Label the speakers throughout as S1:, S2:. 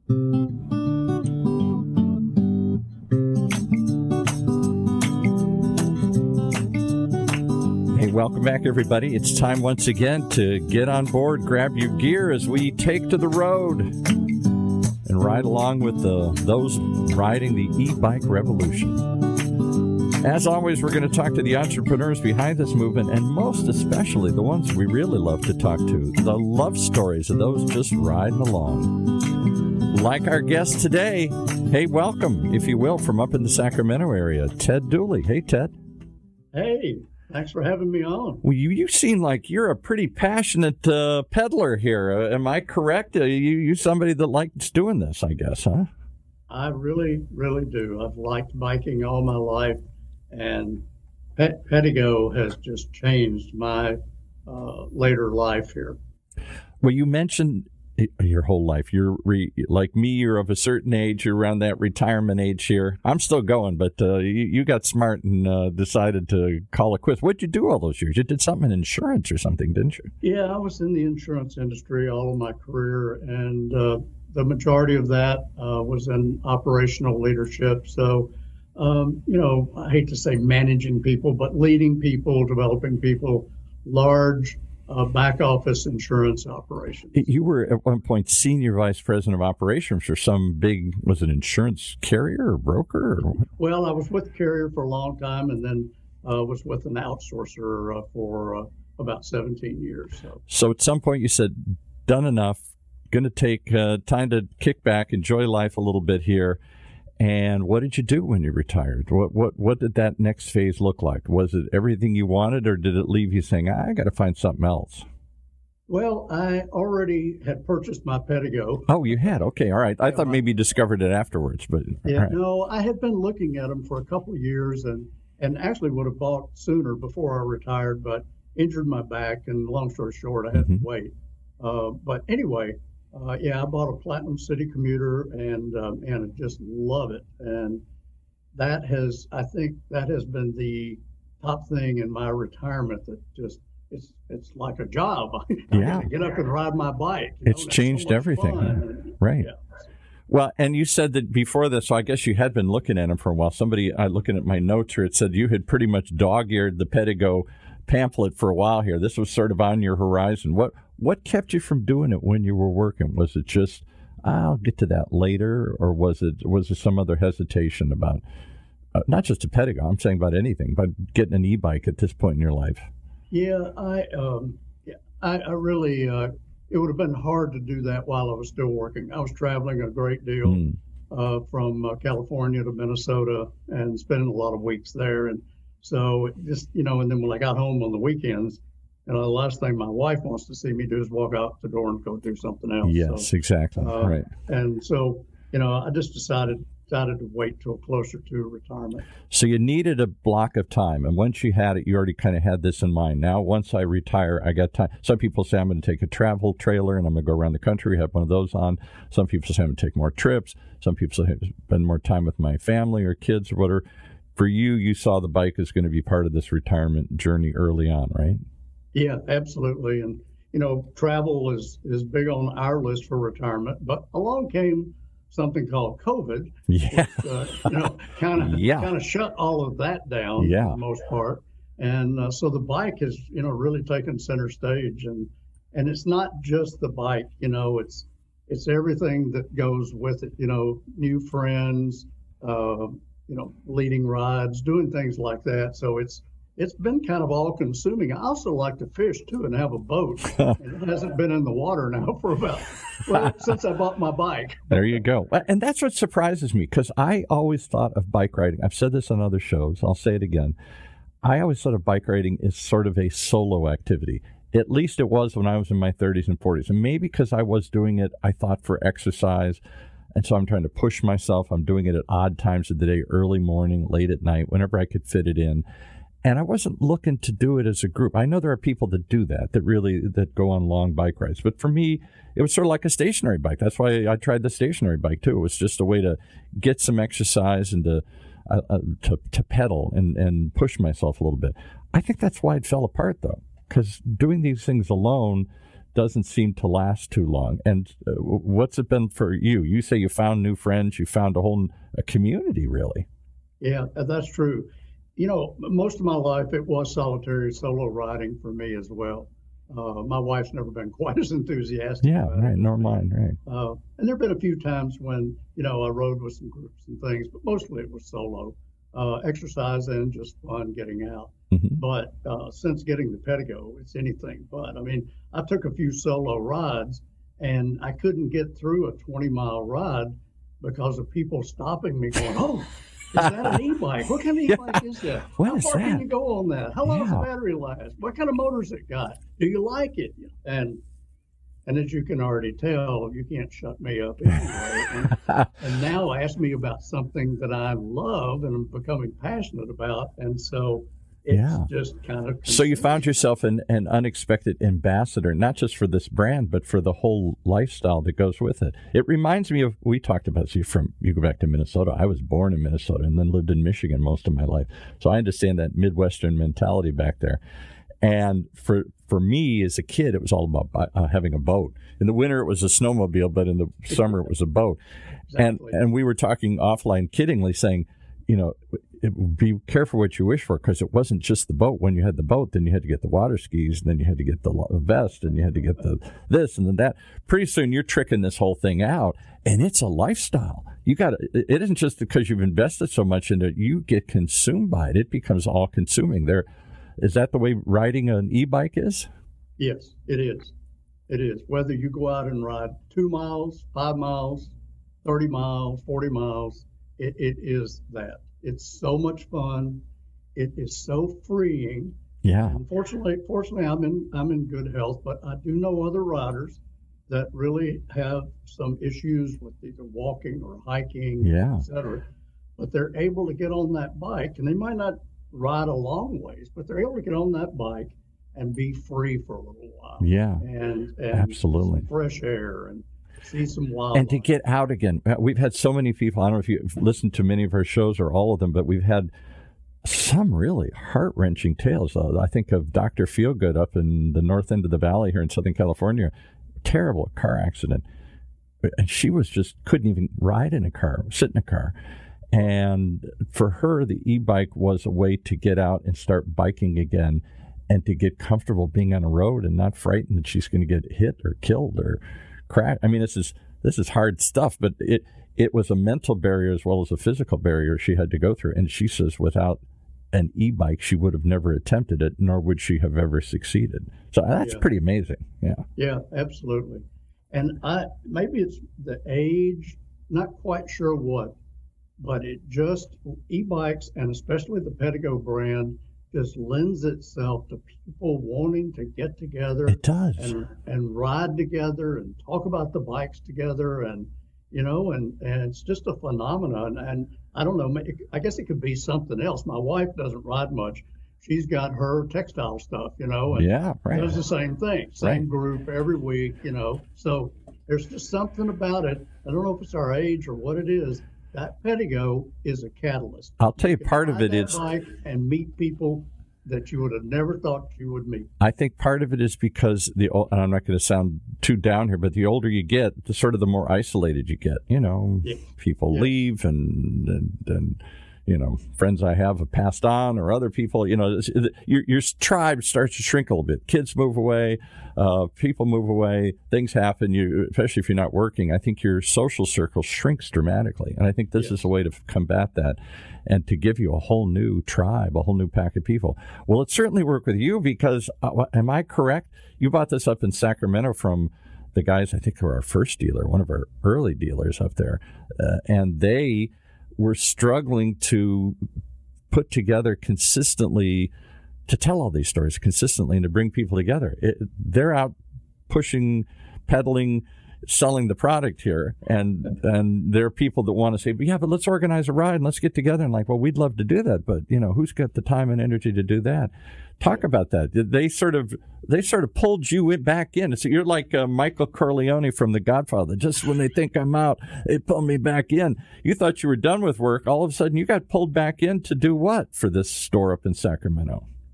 S1: Hey, welcome back, everybody. It's time once again to get on board, grab your gear as we take to the road and ride along with those riding the e-bike revolution. As always, we're going to talk to the entrepreneurs behind this movement, and most especially the ones we really love to talk to, the love stories of those just riding along. Like our guest today, hey, welcome, if you will, from up in the Sacramento area, Ted Dooley. Hey, Ted.
S2: Hey, thanks for having me on.
S1: Well, you seem like you're a pretty passionate peddler here. Am I correct? You somebody that likes doing this, I guess, huh?
S2: I really, really do. I've liked biking all my life, and Pedigo has just changed my later life here.
S1: Well, you mentioned your whole life. You're like me, you're of a certain age. You're around that retirement age here. I'm still going, but you got smart and decided to call it quits. What'd you do all those years? You did something in insurance or something, didn't you?
S2: Yeah, I was in the insurance industry all of my career, and the majority of that was in operational leadership. So, I hate to say managing people, but leading people, developing people, large back office insurance operations.
S1: You were at one point senior vice president of operations for some big, was it insurance carrier or broker? Or?
S2: Well, I was with the carrier for a long time, and then was with an outsourcer for about 17 years.
S1: So at some point you said, done enough, going to take time to kick back, enjoy life a little bit here. And what did you do when you retired? What did that next phase look like? Was it everything you wanted, or did it leave you saying, I got to find something else?
S2: Well, I already had purchased my Pedigo.
S1: Oh, you had? Okay, all right. I thought maybe you discovered it afterwards, but
S2: yeah,
S1: right.
S2: No, I had been looking at them for a couple of years, and actually would have bought sooner before I retired, but injured my back, and long story short, I had to wait. But anyway. I bought a Platinum City commuter and I just love it. And I think that has been the top thing in my retirement that just, it's like a job.
S1: Yeah.
S2: I get up and ride my bike.
S1: It's changed everything. Huh? Right. Yeah. Well, and you said that before this, so I guess you had been looking at them for a while. Somebody, looking at my notes here, it said you had pretty much dog-eared the Pedigo pamphlet for a while here. This was sort of on your horizon. What kept you from doing it when you were working? Was it just, I'll get to that later, or was there some other hesitation about, not just a Pedigo, I'm saying about anything, but getting an e-bike at this point in your life?
S2: Yeah, I really, it would have been hard to do that while I was still working. I was traveling a great deal from California to Minnesota and spending a lot of weeks there. And so just, and then when I got home on the weekends, the last thing my wife wants to see me do is walk out the door and go do something else.
S1: Yes, exactly. Right.
S2: And so, I just decided to wait till closer to retirement.
S1: So you needed a block of time. And once you had it, you already kind of had this in mind. Now, once I retire, I got time. Some people say I'm going to take a travel trailer and I'm going to go around the country, have one of those on. Some people say I'm going to take more trips. Some people say spend more time with my family or kids or whatever. For you, you saw the bike as going to be part of this retirement journey early on, right?
S2: Yeah, absolutely. And, travel is big on our list for retirement, but along came something called COVID.
S1: Yeah.
S2: Which, kind of shut all of that down for the most part. And so the bike has, really taken center stage, and it's not just the bike, it's everything that goes with it, new friends, leading rides, doing things like that. So it's been kind of all-consuming. I also like to fish, too, and have a boat. And it hasn't been in the water now for since I bought my bike.
S1: There you go. And that's what surprises me, because I always thought of bike riding. I've said this on other shows. I'll say it again. I always thought of bike riding as sort of a solo activity. At least it was when I was in my 30s and 40s. And maybe because I was doing it, I thought, for exercise. And so I'm trying to push myself. I'm doing it at odd times of the day, early morning, late at night, whenever I could fit it in. And I wasn't looking to do it as a group. I know there are people that do that go on long bike rides. But for me, it was sort of like a stationary bike. That's why I tried the stationary bike, too. It was just a way to get some exercise and to pedal and push myself a little bit. I think that's why it fell apart, though, because doing these things alone doesn't seem to last too long. And what's it been for you? You say you found new friends, you found a community, really.
S2: Yeah, that's true. Most of my life it was solitary solo riding for me as well. My wife's never been quite as enthusiastic.
S1: Yeah, right, nor mine,
S2: right. And there have been a few times when, I rode with some groups and things, but mostly it was solo. Exercise and just fun getting out.
S1: Mm-hmm.
S2: But since getting the Pedego, it's anything but. I mean, I took a few solo rides, and I couldn't get through a 20-mile ride because of people stopping me going, oh, is that an e-bike? What kind of e-bike is that? How far can you go on that? How long does the battery last? What kind of motors it got? Do you like it? And as you can already tell, you can't shut me up anyway. And now ask me about something that I love and I'm becoming passionate about. And so it's just kind of...
S1: So you found yourself an unexpected ambassador, not just for this brand, but for the whole lifestyle that goes with it. It reminds me of, we talked about, you go back to Minnesota. I was born in Minnesota and then lived in Michigan most of my life. So I understand that Midwestern mentality back there. And for me as a kid, it was all about having a boat. In the winter, it was a snowmobile, but in the summer, it was a boat. Exactly. And we were talking offline, kiddingly, saying, be careful what you wish for, because it wasn't just the boat. When you had the boat, then you had to get the water skis, and then you had to get the vest, and you had to get the this and then that. Pretty soon, you're tricking this whole thing out, and it's a lifestyle. It isn't just because you've invested so much in it. You get consumed by it. It becomes all-consuming. Is that the way riding an e-bike is?
S2: Yes, it is. It is. Whether you go out and ride 2 miles, 5 miles, 30 miles, 40 miles, it is that. It's so much fun. It is so freeing.
S1: Yeah.
S2: Fortunately, I'm in good health, but I do know other riders that really have some issues with either walking or hiking, et cetera. But they're able to get on that bike, and they might not ride a long ways, but they're able to get on that bike and be free for a little while.
S1: Yeah.
S2: And
S1: absolutely.
S2: Some fresh air and see some wildlife.
S1: And to get out again. We've had so many people, I don't know if you've listened to many of our shows or all of them, but we've had some really heart-wrenching tales. I think of Dr. Feelgood up in the north end of the valley here in Southern California. Terrible car accident. And she couldn't even ride in a car, sit in a car. And for her, the e-bike was a way to get out and start biking again and to get comfortable being on a road and not frightened that she's going to get hit or killed or crash. I mean, this is hard stuff, but it was a mental barrier as well as a physical barrier she had to go through. And she says without an e-bike, she would have never attempted it, nor would she have ever succeeded. So that's pretty amazing. Yeah.
S2: Yeah, absolutely. And maybe it's the age, not quite sure what, but e-bikes, and especially the Pedego brand, just lends itself to people wanting to get together.
S1: It does.
S2: And ride together and talk about the bikes together. And, and it's just a phenomenon. And I don't know, I guess it could be something else. My wife doesn't ride much. She's got her textile stuff, and does the same thing, same group every week, So there's just something about it. I don't know if it's our age or what it is. That Pedego is a catalyst.
S1: I'll tell you, part of it is
S2: bike and meet people that you would have never thought you would meet.
S1: I think part of it is because and I'm not going to sound too down here, but the older you get, the more isolated you get. People leave and friends I have passed on, or other people. Your tribe starts to shrink a little bit. Kids move away, people move away, things happen. Especially if you're not working, I think your social circle shrinks dramatically, and I think this is a way to combat that and to give you a whole new tribe, a whole new pack of people. Well, it certainly worked with you because, am I correct? You bought this up in Sacramento from the guys, I think, who were our first dealer, one of our early dealers up there, and they were struggling to put together consistently, to tell all these stories consistently and to bring people together. They're out pushing, peddling, selling the product here, and there are people that want to say, but let's organize a ride and let's get together. And we'd love to do that, but who's got the time and energy to do that? Talk about that. They sort of pulled you back in. So you're like Michael Corleone from The Godfather. Just when they think I'm out, they pull me back in. You thought you were done with work. All of a sudden, you got pulled back in to do what for this store up in Sacramento?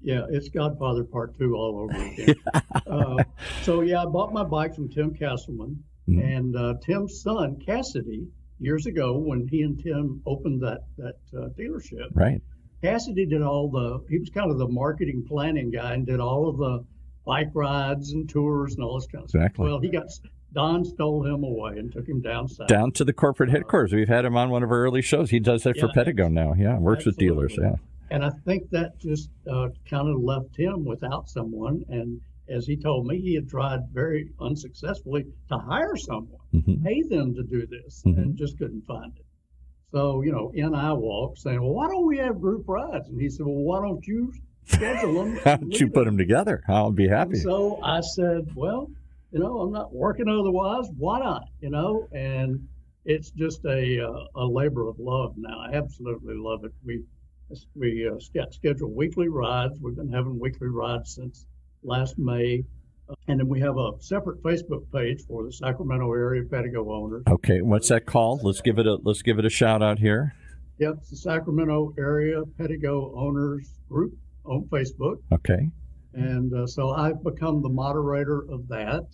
S2: Yeah, it's Godfather Part 2 all over again. So, I bought my bike from Tim Castleman, and Tim's son, Cassidy, years ago when he and Tim opened that dealership.
S1: Right.
S2: Cassidy did he was kind of the marketing planning guy and did all of the bike rides and tours and all this kind of stuff. Well, Don stole him away and took him down south.
S1: Down to the corporate headquarters. We've had him on one of our early shows. He does that for Pedigo now. Yeah, works with dealers. Yeah.
S2: And I think that just kind of left him without someone. And as he told me, he had tried very unsuccessfully to hire someone, pay them to do this, and just couldn't find it. So, in I walked saying, well, why don't we have group rides? And he said, well, why don't you schedule them?
S1: Why don't you put them together? I'll be happy.
S2: And so I said, well, I'm not working otherwise. Why not? And it's just a labor of love now. I absolutely love it. We schedule weekly rides. We've been having weekly rides since last May. And then we have a separate Facebook page for the Sacramento area Pedigo owners.
S1: Okay, what's that called? Let's give it a shout out here.
S2: Yep, it's the Sacramento area Pedigo owners group on Facebook.
S1: Okay.
S2: And so I've become the moderator of that.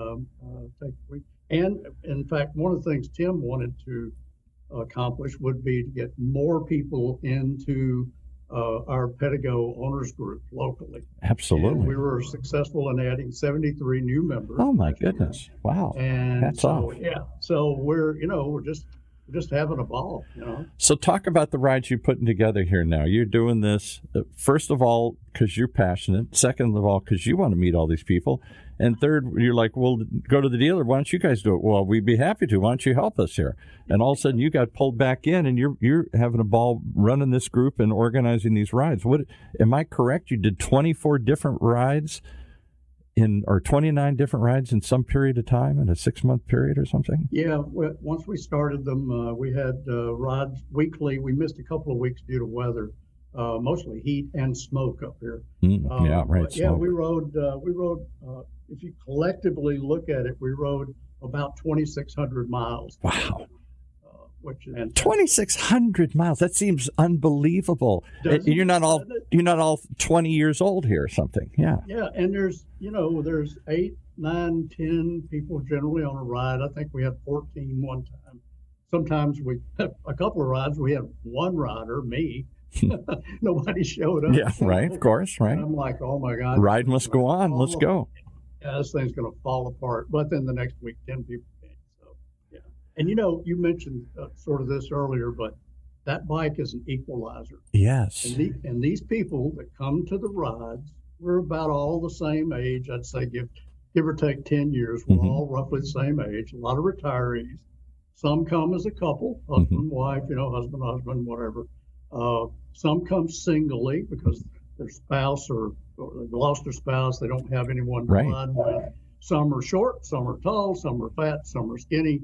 S2: And in fact, one of the things Tim wanted to accomplish would be to get more people into our Pedigo owners group locally.
S1: Absolutely.
S2: And we were successful in adding 73 new members.
S1: Oh my goodness. Wow.
S2: And
S1: that's off.
S2: Yeah. So we're just having a ball,
S1: So talk about the rides you're putting together here now. You're doing this, first of all, because you're passionate. Second of all, because you want to meet all these people. And third, you're like, well, go to the dealer. Why don't you guys do it? Well, we'd be happy to. Why don't you help us here? And all of a sudden, you got pulled back in, and you're having a ball running this group and organizing these rides. What am I correct? You did 24 different rides or 29 different rides in some period of time, in a 6-month period or something?
S2: Yeah. Once we started them, we had rides weekly. We missed a couple of weeks due to weather. Mostly heat and smoke up here.
S1: Right.
S2: Yeah, we rode. If you collectively look at it, we rode about 2,600 miles.
S1: Wow.
S2: Which is
S1: 2,600 miles. That seems unbelievable. You're not all 20 years old here or something. Yeah.
S2: Yeah, and there's 8, 9, 10 people generally on a ride. I think we had 14 one time. Sometimes a couple of rides we had one rider, me. Nobody showed up.
S1: Yeah, right. Of course, right.
S2: And I'm like, oh my God.
S1: Ride must go on. Let's go.
S2: Yeah, this thing's going to fall apart. But then the next week, 10 people came. So, yeah. And you mentioned sort of this earlier, but that bike is an equalizer.
S1: Yes.
S2: And these people that come to the rides, we're about all the same age. I'd say give or take 10 years. We're all roughly the same age. A lot of retirees. Some come as a couple, husband, wife, husband, whatever. Some come singly because their spouse or they've lost their spouse. They don't have anyone to ride with. Some are short, some are tall, some are fat, some are skinny.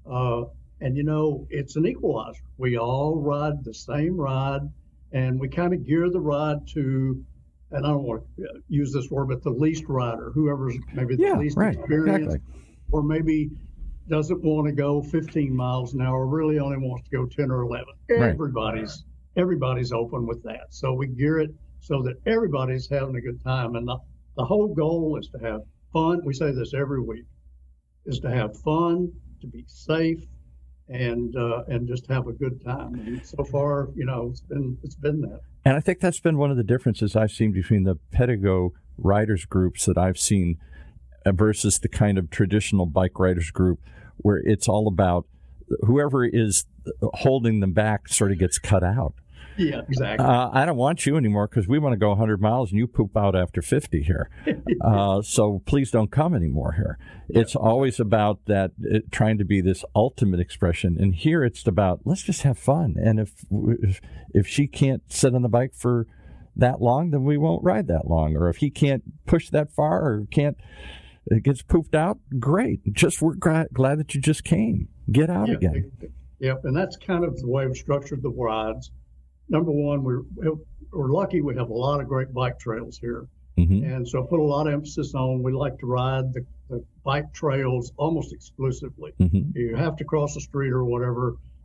S2: And it's an equalizer. We all ride the same ride, and we kind of gear the ride to, and I don't want to use this word, but the least rider, whoever's maybe the least experienced, or maybe doesn't want to go 15 miles an hour, really only wants to go 10 or 11. Everybody's open with that. So we gear it so that everybody's having a good time. And the whole goal is to have fun. We say this every week, is to have fun, to be safe, and just have a good time. And so far, it's been that.
S1: And I think that's been one of the differences I've seen between the Pedigo riders groups that I've seen versus the kind of traditional bike riders group where it's all about whoever is holding them back sort of gets cut out.
S2: Yeah, exactly.
S1: I don't want you anymore because we want to go 100 miles and you poop out after 50 here. So please don't come anymore here. Yeah. It's always about that, trying to be this ultimate expression. And here it's about, let's just have fun. And if she can't sit on the bike for that long, then we won't ride that long. Or if he can't push that far or it gets pooped out, great. We're glad that you just came. Get out again.
S2: Yep, and that's kind of the way we've structured the rides. Number one, we're lucky we have a lot of great bike trails here. And so put a lot of emphasis on, we like to ride the bike trails almost exclusively. You have to cross the street or whatever,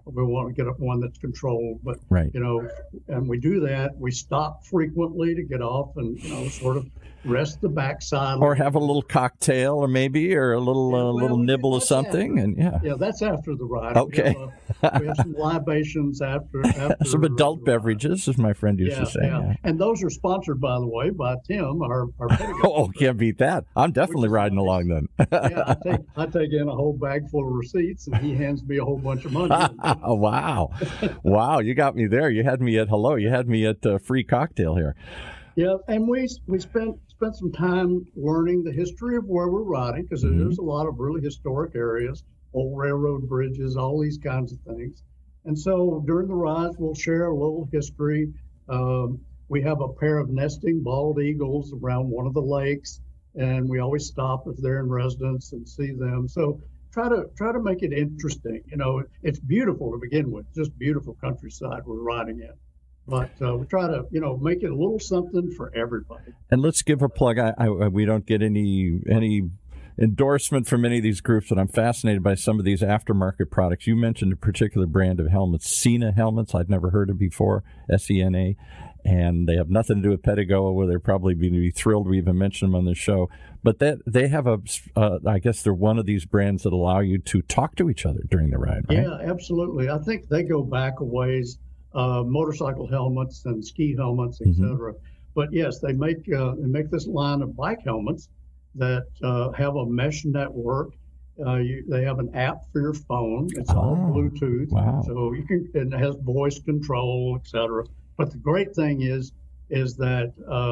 S2: we want to get up one that's controlled. But,
S1: right.
S2: And we do that. We stop frequently to get off and, sort of rest the backside.
S1: Or have a little cocktail or a little nibble of something.
S2: Yeah, that's after the ride.
S1: Okay.
S2: We have some libations after
S1: some adult beverages, as my friend used to say.
S2: Yeah. And those are sponsored, by the way, by Tim, our pedagogue.
S1: Can't beat that. I'm definitely riding along then.
S2: I take in a whole bag full of receipts, and he hands me a whole bunch of money.
S1: Wow. Wow, you got me there. You had me at hello. You had me at free cocktail here.
S2: Yeah, and we spent some time learning the history of where we're riding, because there's a lot of really historic areas, old railroad bridges, all these kinds of things. And so during the rides, we'll share a little history. We have a pair of nesting bald eagles around one of the lakes, and we always stop if they're in residence and see them. So try to make it interesting. It's beautiful to begin with, just beautiful countryside we're riding in. But we try to, make it a little something for everybody.
S1: And let's give a plug. We don't get any endorsement from any of these groups, but I'm fascinated by some of these aftermarket products. You mentioned a particular brand of helmets, Sena helmets. I'd never heard of before, SENA. And they have nothing to do with Pedigoa, where they're probably going to be thrilled we even mention them on the show. But they have I guess they're one of these brands that allow you to talk to each other during the ride, right?
S2: Yeah, absolutely. I think they go back a ways. Motorcycle helmets and ski helmets, etc. But yes, they make this line of bike helmets that have a mesh network. They have an app for your phone. It's all Bluetooth, so you can. And it has voice control, etc. But the great thing is that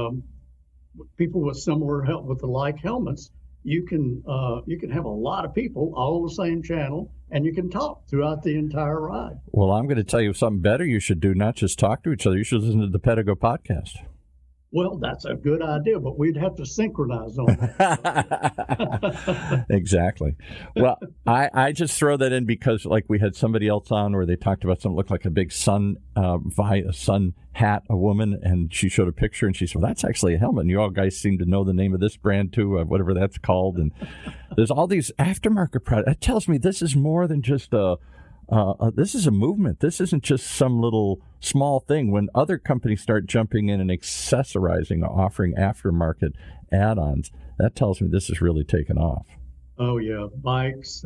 S2: people with with the like helmets, you can have a lot of people all on the same channel, and you can talk throughout the entire ride.
S1: Well, I'm going to tell you something better you should do, not just talk to each other. You should listen to the Pedigo podcast.
S2: Well, that's a good idea, but we'd have to synchronize on that.
S1: Exactly. Well, I just throw that in because, like, we had somebody else on where they talked about something that looked like a big sun hat, a woman, and she showed a picture, and she said, well, that's actually a helmet. And you all guys seem to know the name of this brand, too, whatever that's called. And there's all these aftermarket products. That tells me this is more than just this is a movement. This isn't just some little small thing. When other companies start jumping in and accessorizing, offering aftermarket add-ons, that tells me this is really taken off.
S2: Oh yeah, bikes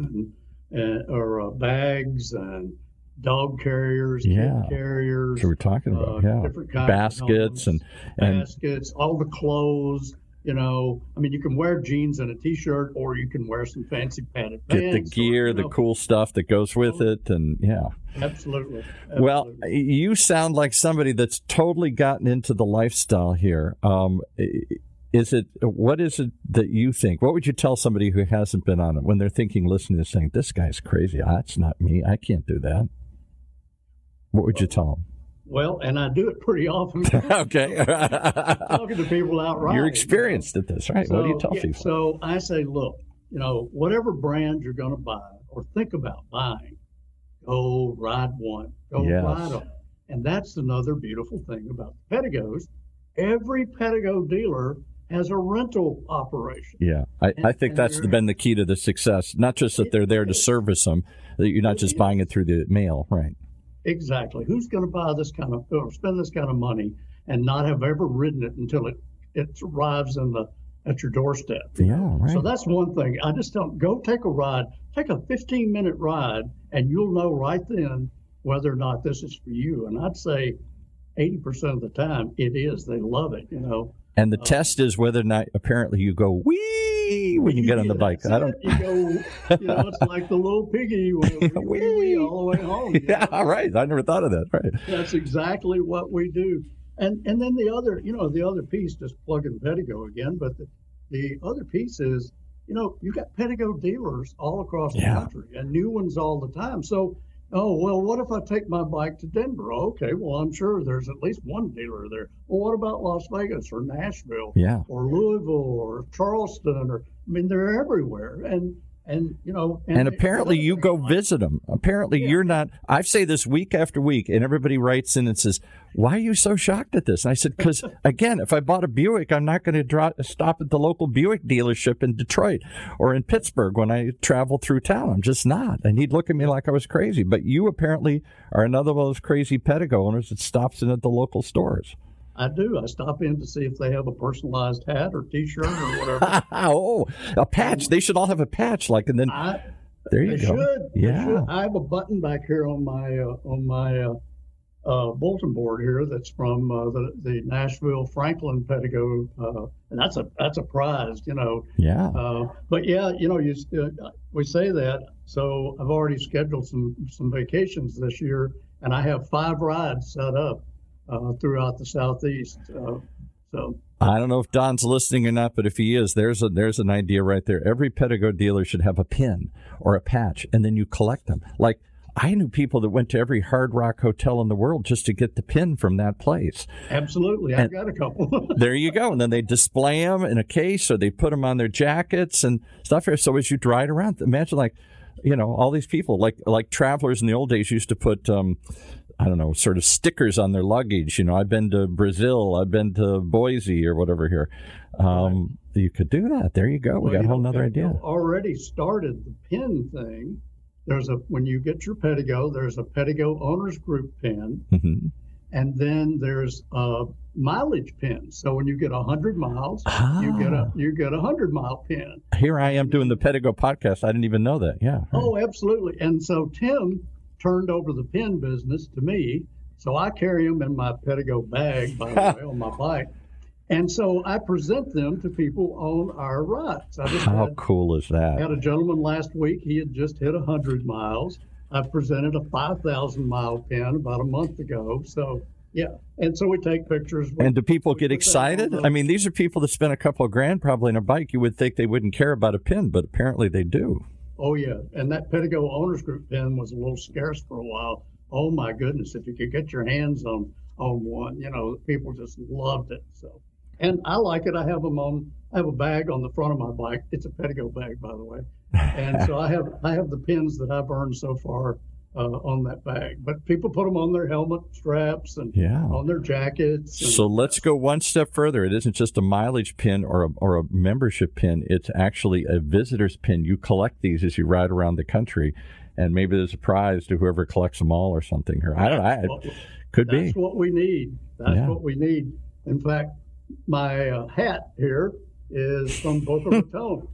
S2: or bags and dog carriers, kid carriers.
S1: So we're talking about
S2: different kinds
S1: baskets
S2: of baskets, all the clothes. You can wear jeans and a T-shirt, or you can wear some fancy padded pants.
S1: Get the gear, the cool stuff that goes with it, and
S2: Absolutely.
S1: Well, you sound like somebody that's totally gotten into the lifestyle here. What is it that you think? What would you tell somebody who hasn't been on it when they're listening to saying, this guy's crazy, that's not me, I can't do that? What would you tell them?
S2: Well, and I do it pretty often.
S1: Okay.
S2: Talking to people outright.
S1: You're experienced at this, right? So, what do you tell people?
S2: So I say, look, whatever brand you're going to buy or think about buying, go ride one. Go ride them. And that's another beautiful thing about the Pedigos. Every Pedigo dealer has a rental operation.
S1: Yeah, I think that's been the key to the success. Not just that they're there to service them, that you're not just buying it through the mail, right?
S2: Exactly. Who's going to buy this kind of, or spend this kind of money and not have ever ridden it until it arrives at your doorstep?
S1: Yeah, right.
S2: So that's one thing. I just don't go take a ride, take a 15-minute ride, and you'll know right then whether or not this is for you. And I'd say 80% of the time it is. They love it,
S1: And the test is whether or not apparently you go wee when you get on the bike.
S2: You go, it's like the little piggy wee all the way home.
S1: Yeah, right. I never thought of that. Right.
S2: That's exactly what we do. And then the other piece, just plugging Pedigo again, but the other piece is, you've got Pedigo dealers all across the country and new ones all the time. So, what if I take my bike to Denver? Okay, well, I'm sure there's at least one dealer there. Well, what about Las Vegas or Nashville or Louisville or Charleston? They're everywhere. And,
S1: and apparently you go visit them. Apparently you're not. I say this week after week, and everybody writes in and says, why are you so shocked at this? And I said, because, again, if I bought a Buick, I'm not going to stop at the local Buick dealership in Detroit or in Pittsburgh when I travel through town. I'm just not. And he'd look at me like I was crazy. But you apparently are another one of those crazy Pedego owners that stops in at the local stores.
S2: I do. I stop in to see if they have a personalized hat or T-shirt or whatever.
S1: Oh, a patch. They should all have a patch, and then there you go.
S2: Should.
S1: Yeah.
S2: Should. I have a button back here on my bulletin board here that's from the Nashville Franklin Pedego, and that's a prize,
S1: Yeah.
S2: But yeah, we say that. So I've already scheduled some vacations this year, and I have 5 rides set up throughout the Southeast. So
S1: I don't know if Don's listening or not, but if he is, there's an idea right there. Every Pedego dealer should have a pin or a patch, and then you collect them. Like, I knew people that went to every Hard Rock hotel in the world just to get the pin from that place.
S2: Absolutely. I've got a couple.
S1: There you go. And then they display them in a case, or they put them on their jackets and stuff here. So as you ride around, imagine all these people, like travelers in the old days used to put, sort of stickers on their luggage. I've been to Brazil, I've been to Boise or whatever here. You could do that. There you go. We got a whole nother idea.
S2: Already started the pin thing. When you get your Pedego, there's a Pedego Owners Group pin,
S1: mm-hmm.
S2: and then there's a mileage pin. So when you get 100 miles, you get a 100-mile pin.
S1: Here I am doing the Pedego podcast. I didn't even know that. Yeah.
S2: Oh, absolutely. And so Tim turned over the pin business to me. So I carry them in my Pedego bag, by the way, on my bike. And so I present them to people on our rides.
S1: How cool is that?
S2: I had a gentleman last week. He had just hit 100 miles. I presented a 5,000-mile pin about a month ago. So, yeah. And so we take pictures.
S1: And do people get excited? I mean, these are people that spend a couple of grand probably on a bike. You would think they wouldn't care about a pin, but apparently they do.
S2: Oh, yeah. And that Pedego Owners Group pin was a little scarce for a while. Oh, my goodness. If you could get your hands on one, people just loved it. So. And I like it. I have a bag on the front of my bike. It's a Pedego bag, by the way. And so I have the pins that I've earned so far on that bag. But people put them on their helmet straps and on their jackets.
S1: So let's go one step further. It isn't just a mileage pin or a membership pin. It's actually a visitor's pin. You collect these as you ride around the country, and maybe there's a prize to whoever collects them all or something. I don't know. Could be.
S2: That's what we need. That's what we need. In fact, my hat here is from Boca Raton.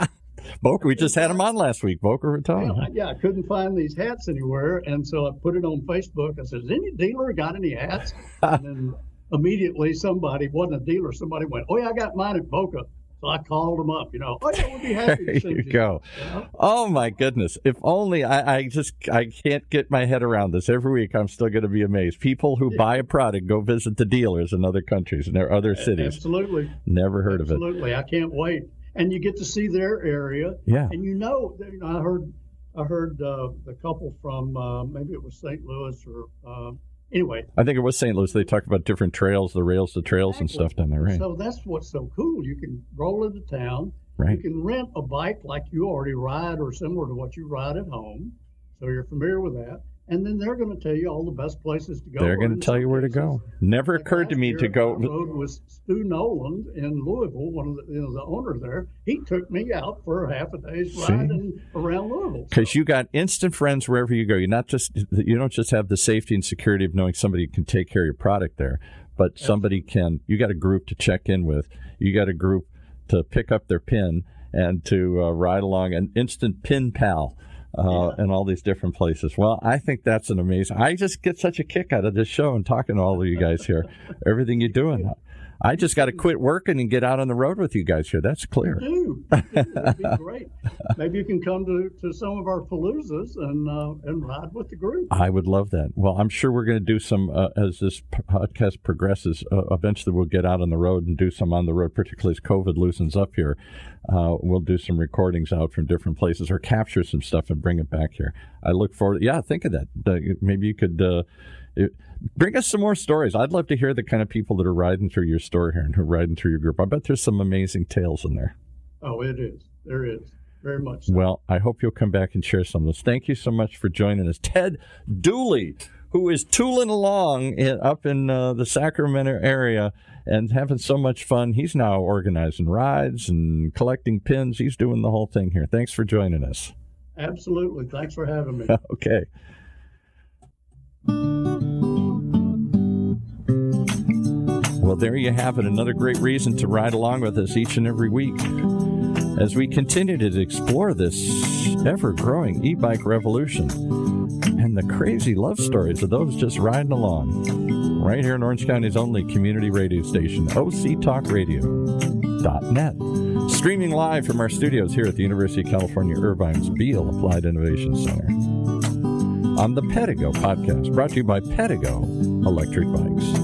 S1: Boca, we just had him on last week, Boca Raton.
S2: Yeah, I couldn't find these hats anywhere, and so I put it on Facebook. I said, has any dealer got any hats? And then immediately somebody, wasn't a dealer, somebody went, oh, yeah, I got mine at Boca. So I called them up, oh, yeah, we'd be happy to send
S1: you. There you go. Oh, my goodness. If only I can't get my head around this. Every week I'm still going to be amazed. People who buy a product go visit the dealers in other countries and other cities.
S2: Absolutely.
S1: Never heard of it.
S2: Absolutely. I can't wait. And you get to see their area.
S1: Yeah.
S2: And I heard the couple from maybe it was St. Louis or anyway.
S1: I think it was St. Louis. They talked about different trails, the rails to trails and stuff down there, right?
S2: So that's what's so cool. You can roll into town.
S1: Right.
S2: You can rent a bike like you already ride or similar to what you ride at home. So you're familiar with that. And then they're going to tell you all the best places to go.
S1: They're going to tell you where to go. Never occurred to me to go.
S2: I rode with Stu Noland in Louisville, one of the owner there. He took me out for half a day's riding around Louisville.
S1: Because you got instant friends wherever you go. You don't just have the safety and security of knowing somebody can take care of your product there, but somebody can. You got a group to check in with. You got a group to pick up their pin and to ride along. An instant pin pal. And all these different places. Well, I think that's an amazing. I just get such a kick out of this show and talking to all of you guys here. Everything you're doing. I just got to quit working and get out on the road with you guys here. That's clear.
S2: You do. That'd be great. Maybe you can come to some of our paloozas and ride with the group.
S1: I would love that. Well, I'm sure we're going to do some, as this podcast progresses, eventually we'll get out on the road and do some on the road, particularly as COVID loosens up here. We'll do some recordings out from different places or capture some stuff and bring it back here. I look forward. Yeah, think of that. Maybe you could bring us some more stories. I'd love to hear the kind of people that are riding through your store here and who are riding through your group. I bet there's some amazing tales in there.
S2: Oh, it is. There is. very much so.
S1: Well, I hope you'll come back and share some of this. Thank you so much for joining us. Ted Dooley, who is tooling along up in the Sacramento area and having so much fun. He's now organizing rides and collecting pins. He's doing the whole thing here. Thanks for joining us.
S2: Absolutely. Thanks for having me.
S1: Okay. Well, there you have it. Another great reason to ride along with us each and every week as we continue to explore this ever-growing e-bike revolution and the crazy love stories of those just riding along. Right here in Orange County's only community radio station, octalkradio.net. Streaming live from our studios here at the University of California, Irvine's Beale Applied Innovation Center. On the Pedigo podcast, brought to you by Pedigo Electric Bikes.